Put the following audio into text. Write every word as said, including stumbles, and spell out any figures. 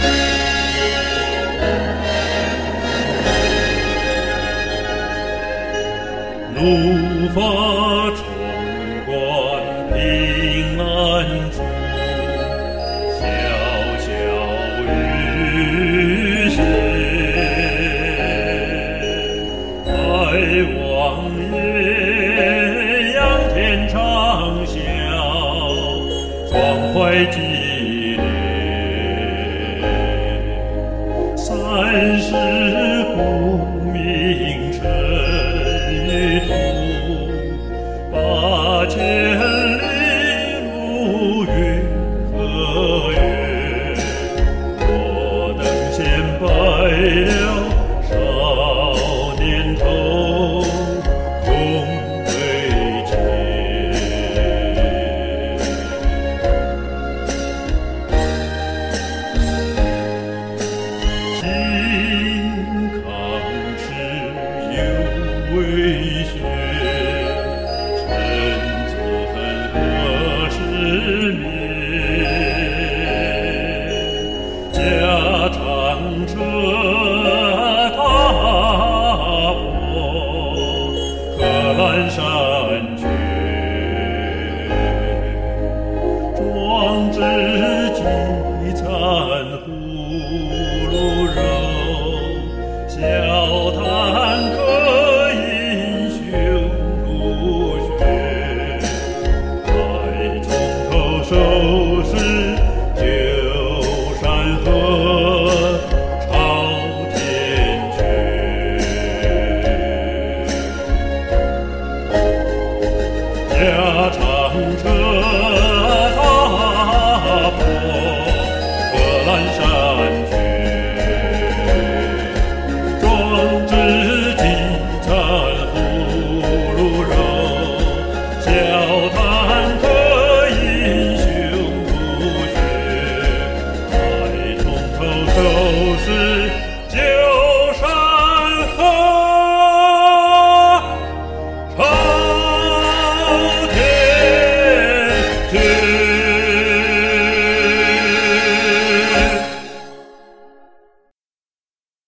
怒发冲冠平安处，潇潇雨雪。抬望岳阳天长啸，壮怀激烈。三十功名尘与土，八千里路云和月。我等闲白了少年头，空对剑。青糠吃犹未雪，陈子何时灭？家常车踏破，贺兰山绝。壮志饥餐胡虏肉，笑谈渴饮匈奴血。待从头收拾旧山河，朝天阙。家常车踏破，贺兰山